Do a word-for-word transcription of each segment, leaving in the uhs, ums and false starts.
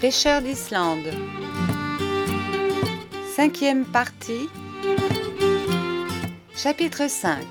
Pêcheurs d'Islande. Cinquième partie. Chapitre cinq.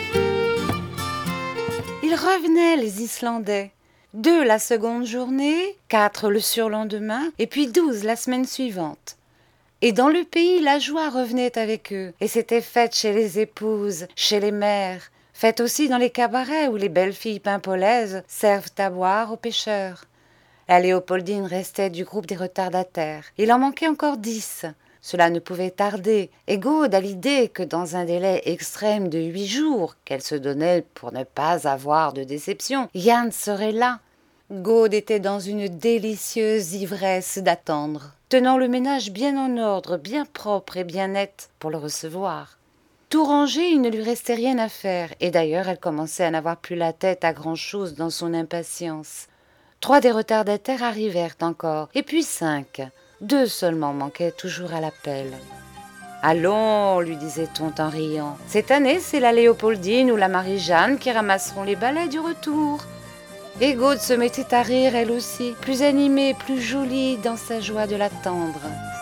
Ils revenaient, les Islandais. Deux la seconde journée, quatre le surlendemain, et puis douze la semaine suivante. Et dans le pays, la joie revenait avec eux, et c'était fête chez les épouses, chez les mères, fête aussi dans les cabarets où les belles filles pimpolaises servent à boire aux pêcheurs. La Léopoldine restait du groupe des retardataires. Il en manquait encore dix. Cela ne pouvait tarder, et Gaude a l'idée que dans un délai extrême de huit jours, qu'elle se donnait pour ne pas avoir de déception, Yann serait là. Gaude était dans une délicieuse ivresse d'attendre, tenant le ménage bien en ordre, bien propre et bien net pour le recevoir. Tout rangé, il ne lui restait rien à faire, et d'ailleurs elle commençait à n'avoir plus la tête à grand-chose dans son impatience. Trois des retardataires arrivèrent encore, et puis cinq. Deux seulement manquaient toujours à l'appel. « Allons, lui disait-on en riant, cette année c'est la Léopoldine ou la Marie-Jeanne qui ramasseront les balais du retour. » Et Gaude se mettait à rire elle aussi, plus animée, plus jolie dans sa joie de l'attendre.